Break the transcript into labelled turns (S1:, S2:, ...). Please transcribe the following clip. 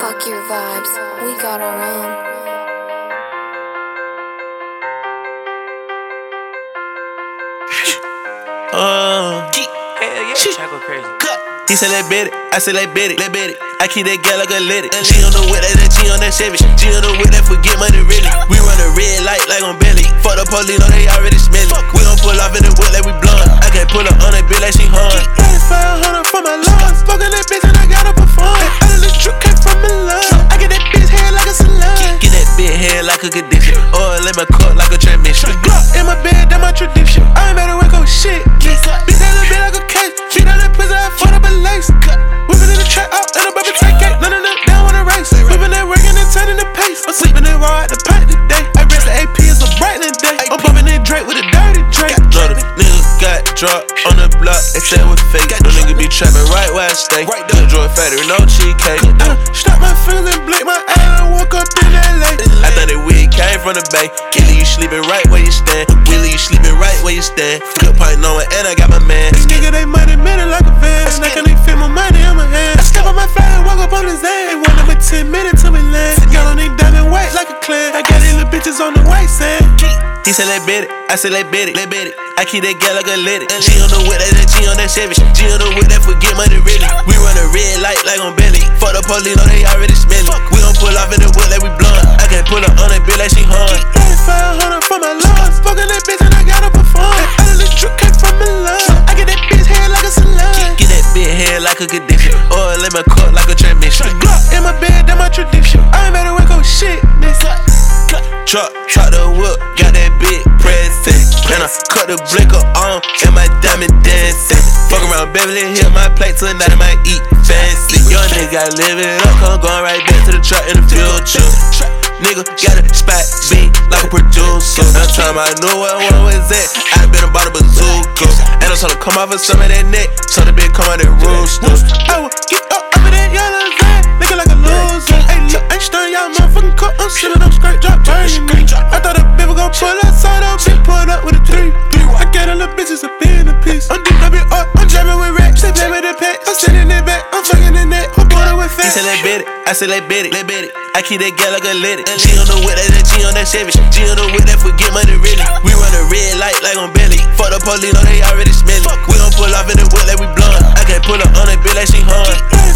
S1: Fuck your vibes, we got our own.
S2: Hell yeah, Chaco crazy.
S3: He said, let bet it. I said, let bet it. Let bet it. I keep that gal like a let it. She on the whip, that G on that Chevy. G on the whip, that forget money really. We run a red light like on belly. Fuck the police, know they already smell it. We gon' pull off in the whip like we blunt. I can't pull up on that bitch like she hung. 8500 for my lungs. Fuckin' that bitch and I gotta perform. Out of the truck came from Milan. I get that bitch head like a salon. Get that bitch head like a condition. Oil in my cup like a transmission. Glock in my bed, that's my tradition. I ain't better wake up shit. Bitch that little bit like a case. Feet on that pussy, I fucked up a lace. Whippin' in the trap out in a baby take cake. None of them down wanna race. Whippin' that workin' and turning the pace. I'm sleeping in raw at the paint today. I rest the AP, it's a brightening day. I'm bumpin' that Drake with a dirty Drake. Niggas got dropped on the block, they said it was fake. No nigga be trappin' right where I stay. The Joy Factory, no cheesecake. Stop my feelings, blink my eye, and woke up in LA. I thought that weed came from the bay. Kelly, you sleeping right where you stand. Willie, you sleeping right where you stand. Good pint knowing, and I got my man. This nigga, they money minute like a van. I can fit my money in my hand. I step on my fire and walk up on his ass. They want them in 10 minutes till we land. Got on these diamond white like a clan. I got these little bitches on the white sand. He said, let bet it. I said, let bet it. Let bet it. I keep that gal like a let it. She on the whip, that G on that Chevy. G on the whip, that forget money really. We run a red light like on belly. Fuck the police, know they already smell it. We gon' pull off in the whip like we blunt. I can't pull up on that bitch like she hung. 8500 for my lungs. Fuckin' that bitch and I gotta perform. Out of the truck came from Milan. I get that bitch head like a salon. Get that bitch head like a condition. Oil in my cup like a transmission. Glock in my bed, that's my tradition. I ain't better wake up shit, nigga. Truck the whip, got that big present. And I cut the blinker on, and my diamond dancing. Fuck around Beverly Hills, my plate tonight, I might eat fancy. Young nigga gotta live it up, come going right back to the truck in the future. Nigga got a spot beat like a producer. That time I knew where one was at. I been about a bazooka. And I told her come off of some of that neck, so the bitch come out that rooster. I will get up over that yellow van, looking like a loser. Hey, look, I ain't stunning y'all motherfucking cut. I'm sitting up straight drop, burning me. I thought a bitch was gon' pull outside up, bitch pulled up with a 3. I get all the bitches up in a piece. I'm deep, I'm jamming with racks. They play with the pack, I'm sitting in back, I'm fucking in that. I'm born with fat. He said, let bet it. I said, let bet it. Let bet it. I keep that gal like a let it. She on the whip, that G on that Chevy. G on the whip, that forget money really. We run a red light like on belly. Fuck the police, know they already smell it. We gon' pull off in the whip like we blunt. I can't pull up on that bitch like she hung.